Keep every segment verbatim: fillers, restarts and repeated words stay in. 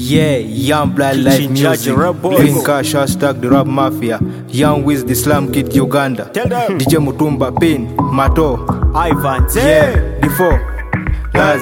Yeah, Young Blood Life Music, Living Cash, hashtag the Rap Mafia, Young Wiz, the Slum Kid Uganda, D J Mutumba, Pin, Mato, Ivan, yeah, the four, Laz,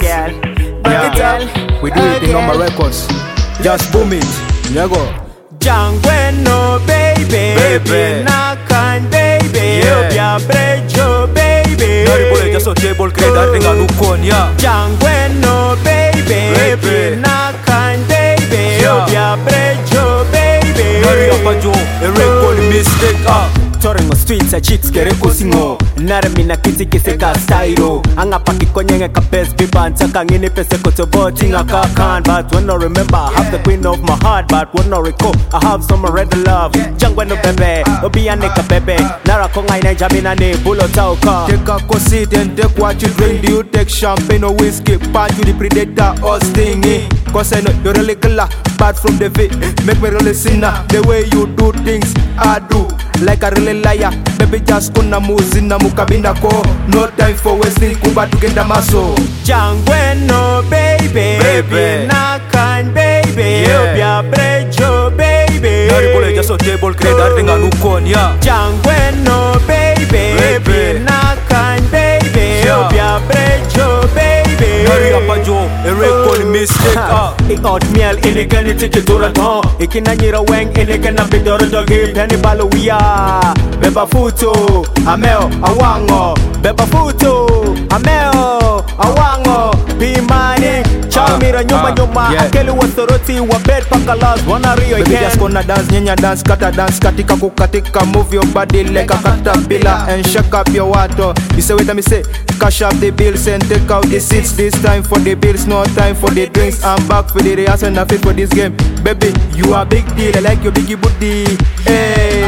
yeah, we do it in Normal Records, just boom it, Nyago. Jangweno baby, baby, Nakan baby, Obia Brejo baby, Nari boy just a table create that thing and look on, yeah. Jangweno baby, baby, Nakan baby, Obia Brejo baby, Nari apajo, a record mistake, ah. Touring on streets a chicks kere kusingo Nara mina kiti kiseka styro Anga paki konyenge ka best biba Ntaka ngini pese kotobo tinga kakan But when I remember I have the queen of my heart But when I recall I have some red love Jangweno bebe, obi aneka bebe Nara konga ina jamina ne bulo tauka Take a co sit and take what you drink. Do you take champagne or whiskey? Part you the predator or stingy? Cause I know you're really killer, bad from the fit. Make me really sinner. The way you do things, I do. Like a really liar. Baby just kuna muzina mukabinda ko. No time for wasting kuba tugenda maso. Jangweno baby, baby, Nakan baby, Obia Brejo baby. Nari bole just a table create that thing and look on, yeah. Jangweno baby, baby, Nakan baby, Obia Brejo baby. Nari apajo, a record mistake, ah. Ik oatmeal in ik en tiki dura don. Ik in anyira weng in ik en abidoro dogi penny baluia. Beba futo, ameo awango. Beba futo, ameo awango. Be money, chow mira nyuma nyuma. Akeli wasoroti wa bed pakalas wana rio Baby again. just gonna dance, nyanya dance, kata dance, katika kukatika. Move your body like a caterpillar and shake up your water. You say wait, let me say, cash up the bills and take out the seats. This time for the bills, no time for the drinks. I'm back for the rehearsal and I fit for this game. Baby, you are big deal, I like your biggie booty. Hey.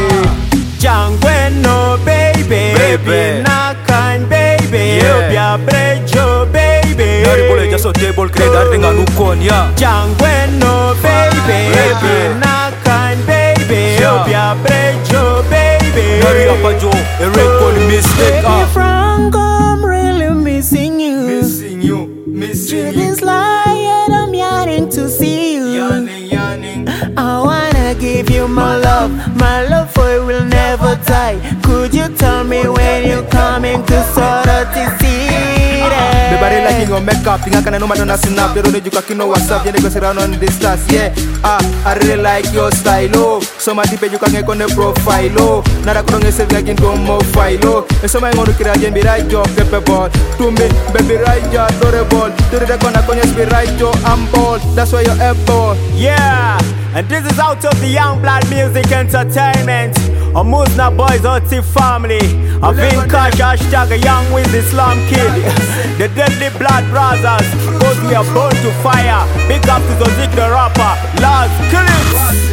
Jangweno baby, baby, Nakan baby, Obia Brejo baby. Nari bole just a table create that thing and look on, yeah. Jangweno baby, baby, Nakan baby, Obia Brejo baby. Nari apajo, a record mistake, Baby ah. Franco, I'm really missing you. Missing you, missing you. Dreaming slide, I'm yearning to see you. Yarning, yarning. I wanna give you my love, my love for you will never die. Could you tell me when you're coming to Sorority City? Bebari like your makeup, think I can no matter na snap. They don't need you can know what's up. You go around on this stars, yeah. Ah, I really like your style, oh. So my deep you can get on the profile, oh. Nada kung nge save like in go more file, oh. And so my ngonu kira jen be right your pepper ball. To me, baby right your adorable. To the corner kon yes be right your ambol. That's why you're apple. Yeah, and this is out of the Young Blood Music Entertainment. A Musna Boys O T family. A Vin Cash hashtag a Young Wiz the Slum Kid. The Deadly Blood Brothers. Cause we are born to fire. Big up to Zozik the rapper. Laz, kill it.